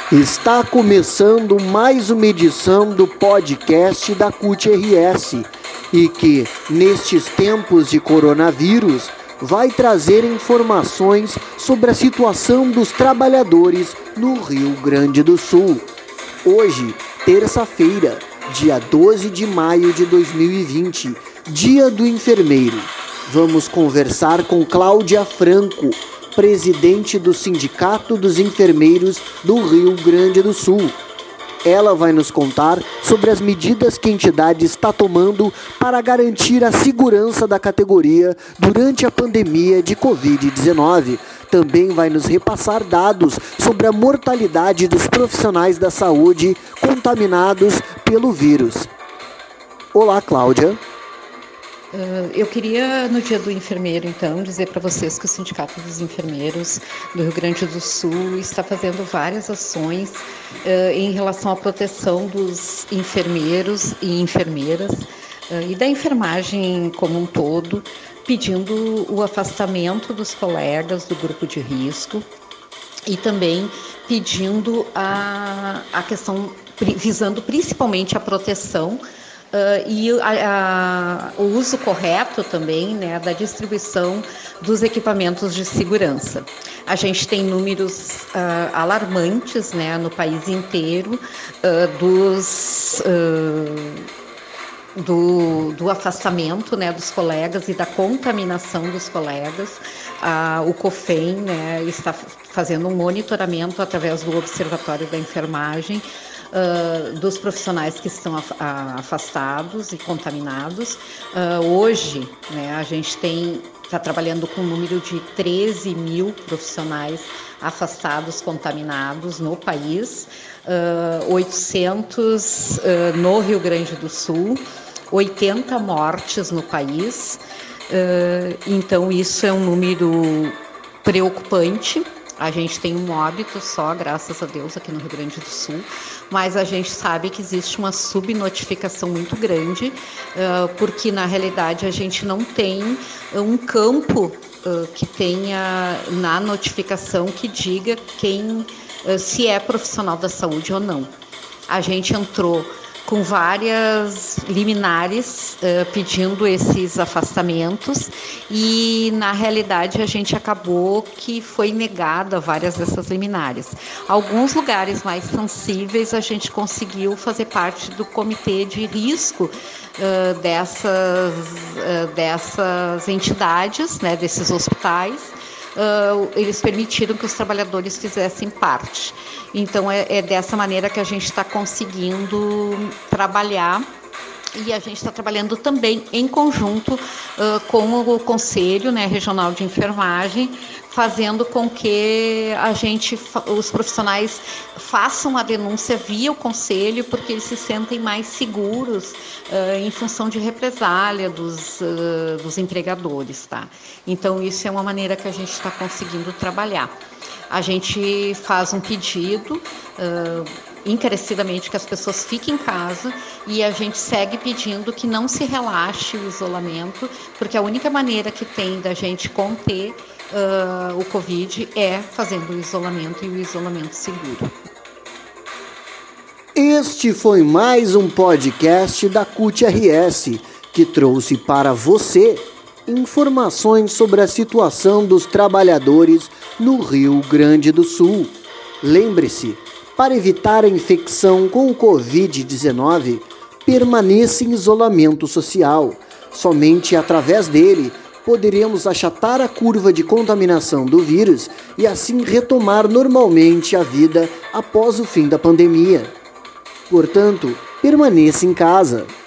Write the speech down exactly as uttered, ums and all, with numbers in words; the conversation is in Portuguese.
Está começando mais uma edição do podcast da C U T R S e que, nestes tempos de coronavírus, vai trazer informações sobre a situação dos trabalhadores no Rio Grande do Sul. Hoje, terça-feira, dia doze de maio de dois mil e vinte, Dia do Enfermeiro. Vamos conversar com Cláudia Franco, presidente do Sindicato dos Enfermeiros do Rio Grande do Sul. Ela vai nos contar sobre as medidas que a entidade está tomando para garantir a segurança da categoria durante a pandemia de covid dezenove. Também vai nos repassar dados sobre a mortalidade dos profissionais da saúde contaminados pelo vírus. Olá, Cláudia. Uh, eu queria, no Dia do Enfermeiro, então, dizer para vocês que o Sindicato dos Enfermeiros do Rio Grande do Sul está fazendo várias ações uh, em relação à proteção dos enfermeiros e enfermeiras uh, e da enfermagem como um todo, pedindo o afastamento dos colegas do grupo de risco e também pedindo a, a questão, visando principalmente a proteção Uh, e a, a, o uso correto também, né, da distribuição dos equipamentos de segurança. A gente tem números uh, alarmantes, né, no país inteiro uh, dos, uh, do, do afastamento, né, dos colegas e da contaminação dos colegas. Uh, o COFEN, né, está fazendo um monitoramento através do Observatório da Enfermagem Uh, dos profissionais que estão af- afastados e contaminados. Uh, hoje, né, a gente tem está trabalhando com um número de treze mil profissionais afastados, contaminados no país, uh, oitocentos uh, no Rio Grande do Sul, oitenta mortes no país. Uh, então, isso é um número preocupante. A gente tem um óbito só, graças a Deus, aqui no Rio Grande do Sul, mas a gente sabe que existe uma subnotificação muito grande, uh, porque na realidade a gente não tem um campo uh, que tenha na notificação que diga quem, uh, se é profissional da saúde ou não. A gente entrou com várias liminares uh, pedindo esses afastamentos e, na realidade, a gente acabou que foi negada várias dessas liminares. Alguns lugares mais sensíveis a gente conseguiu fazer parte do comitê de risco uh, dessas, uh, dessas entidades, né, desses hospitais. Uh, eles permitiram que os trabalhadores fizessem parte. Então, é, é dessa maneira que a gente está conseguindo trabalhar e a gente está trabalhando também em conjunto uh, com o Conselho, né, Regional de Enfermagem, fazendo com que a gente, os profissionais façam a denúncia via o Conselho, porque eles se sentem mais seguros uh, em função de represália dos, uh, dos empregadores, tá? Então, isso é uma maneira que a gente está conseguindo trabalhar. A gente faz um pedido uh, encarecidamente que as pessoas fiquem em casa e a gente segue pedindo que não se relaxe o isolamento, porque a única maneira que tem da gente conter uh, o Covid é fazendo o isolamento e o isolamento seguro. Este foi mais um podcast da C U T R S, que trouxe para você informações sobre a situação dos trabalhadores no Rio Grande do Sul. Lembre-se, para evitar a infecção com o covid dezenove, permaneça em isolamento social. Somente através dele poderemos achatar a curva de contaminação do vírus e assim retomar normalmente a vida após o fim da pandemia. Portanto, permaneça em casa.